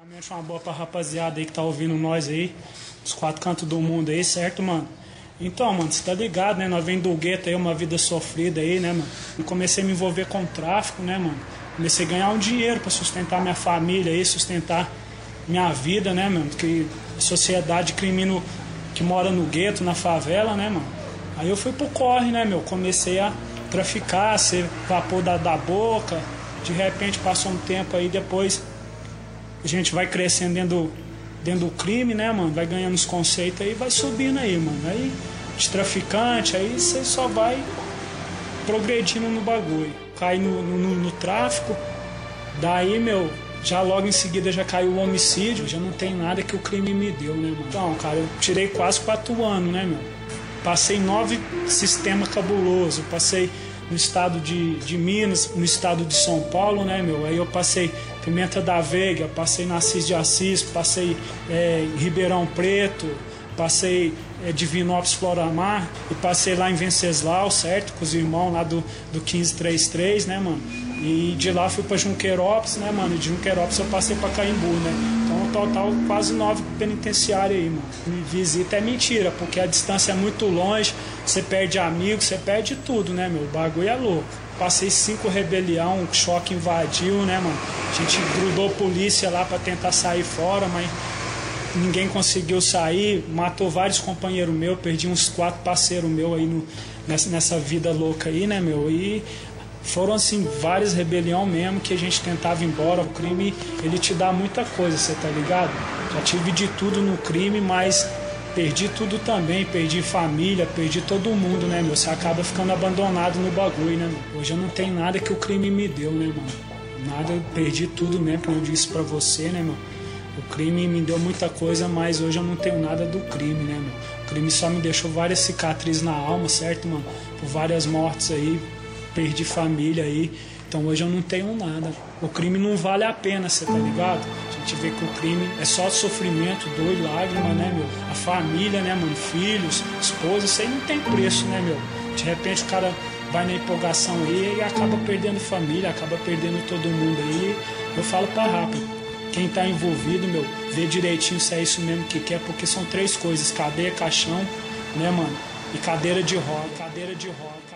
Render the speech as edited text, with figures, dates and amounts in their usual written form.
Primeiramente, uma boa pra rapaziada aí que tá ouvindo nós aí, os quatro cantos do mundo aí, certo, mano? Então, mano, você tá ligado, né? Nós vem do gueto aí, uma vida sofrida aí, né, mano? Eu comecei a me envolver com tráfico, né, mano? Comecei a ganhar um dinheiro pra sustentar minha família aí, sustentar minha vida, né, mano? Que a sociedade crimino que mora no gueto, na favela, né, mano? Aí eu fui pro corre, né, meu? Comecei a traficar, ser vapor da boca. De repente passou um tempo aí, depois a gente vai crescendo dentro do crime, né, mano? Vai ganhando os conceitos aí, vai subindo aí, mano. Aí, de traficante, aí você só vai progredindo no bagulho. Cai no tráfico, daí, meu, já logo em seguida já caiu o homicídio, já não tem nada que o crime me deu, né, mano? Então, cara, eu tirei quase 4 anos, né, meu? Passei 9 sistemas cabuloso, passei no estado de Minas, no estado de São Paulo, né, meu? Aí eu passei Pimenta da Veiga, passei na Assis de Assis, passei em Ribeirão Preto, passei Divinópolis, Floramar, e passei lá em Venceslau, certo? Com os irmãos lá do 1533, né, mano? E de lá fui pra Junqueirópolis, né, mano? E de Junqueirópolis eu passei pra Caimbu, né? Então, total, quase 9 penitenciários aí, mano. Me visita é mentira, porque a distância é muito longe, você perde amigos, você perde tudo, né, meu? O bagulho é louco. Passei 5 rebelião, um choque invadiu, né, mano? A gente grudou polícia lá pra tentar sair fora, mas ninguém conseguiu sair, matou vários companheiros meus, perdi uns 4 parceiros meus aí nessa vida louca aí, né, meu? E foram, assim, várias rebeliões mesmo que a gente tentava ir embora. O crime, ele te dá muita coisa, você tá ligado? Já tive de tudo no crime, mas perdi tudo também, perdi família, perdi todo mundo, né, meu? Você acaba ficando abandonado no bagulho, né, meu? Hoje eu não tenho nada que o crime me deu, né, mano? Nada, eu perdi tudo mesmo, como eu disse pra você, né, meu? O crime me deu muita coisa, mas hoje eu não tenho nada do crime, né, meu? O crime só me deixou várias cicatrizes na alma, certo, mano? Por várias mortes aí, perdi família aí, então hoje eu não tenho nada. O crime não vale a pena, você tá ligado? A gente vê que o crime é só sofrimento, dor e lágrima, né, meu? A família, né, mano? Filhos, esposa, isso aí não tem preço, né, meu? De repente o cara vai na empolgação aí e acaba perdendo família, acaba perdendo todo mundo aí. Eu falo pra rápido, quem tá envolvido, meu, vê direitinho se é isso mesmo que quer, porque são 3 coisas: cadeia, caixão, né, mano? E cadeira de roda.